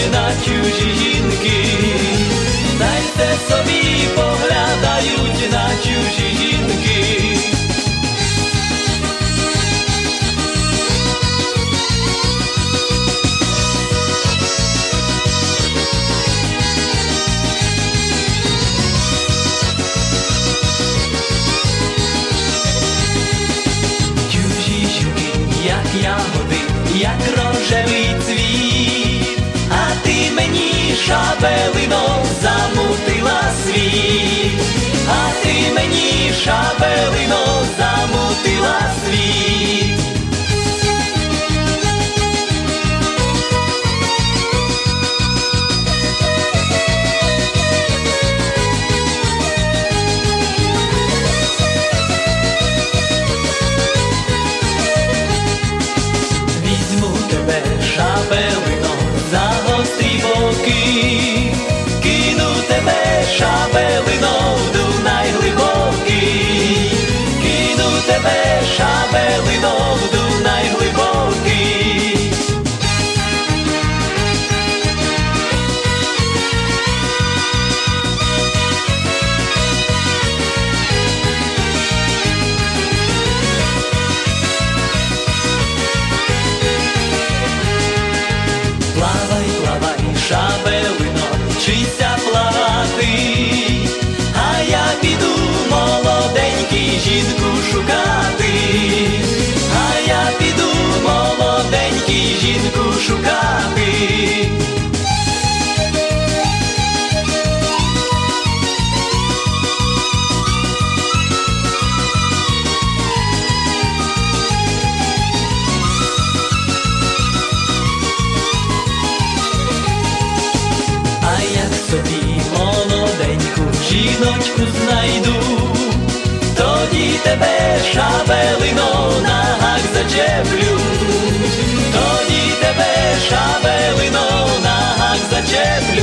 поглядають на чужі жінки, дайте собі поглядають на чужі жінки. Чужі жінки, як ягоди, як рожевий цвіт, а ти мені, шабелино, замутила світ, а ти мені, шабелино, замутила світ. Шабелино, за гострі боки, кину тебе, шабелино, в Дунай глибокий, кину тебе, шабелино, в Дунай глибокий. Плавай, плавай, шабелино, вчися плавати, а я піду, молоденький, жінку шукати, а я піду, молоденький, жінку шукати. А як собі молоденьку жіночку знайду, тоді тебе, шабелино, на гак зачеплю, тоді тебе, шабелино, на гак зачеплю.